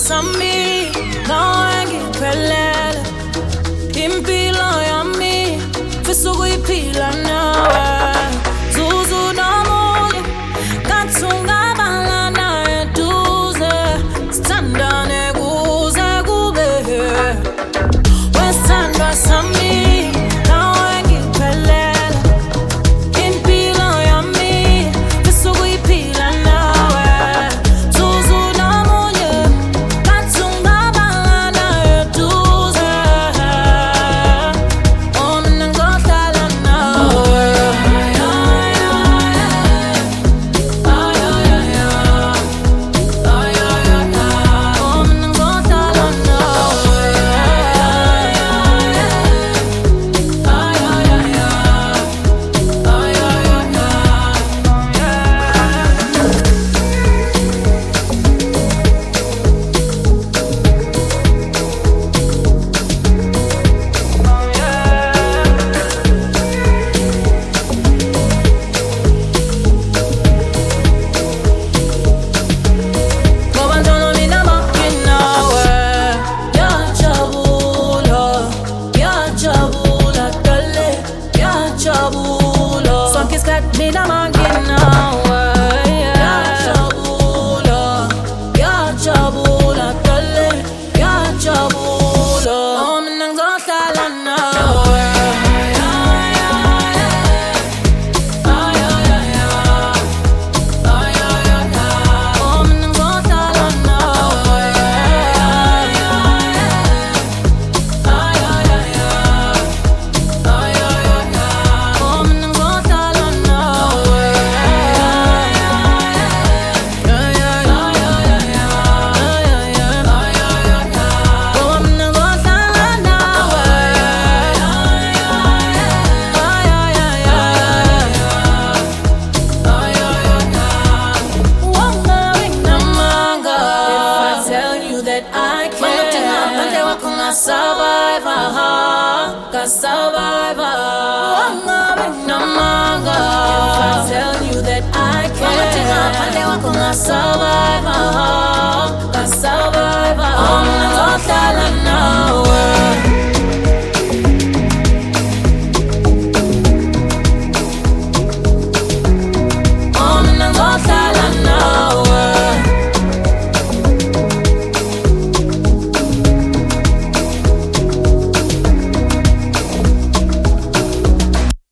sami nawe ngiphelele impilo yami fisa ukuyiphila nawe zuzu nomunye kathi ungabala naye duze sithandane kuze kube wesithandwa sami nawe ngiphelele impilo yami fisa ukuyiphila nawe zuzu nomunye kathi ungabala naye duze oh mina ngizohlala nawe Mina mangina ya chabula dale ya chabula oh mina ngizohlala nawe Survivor. If I tell you that I can, survivor.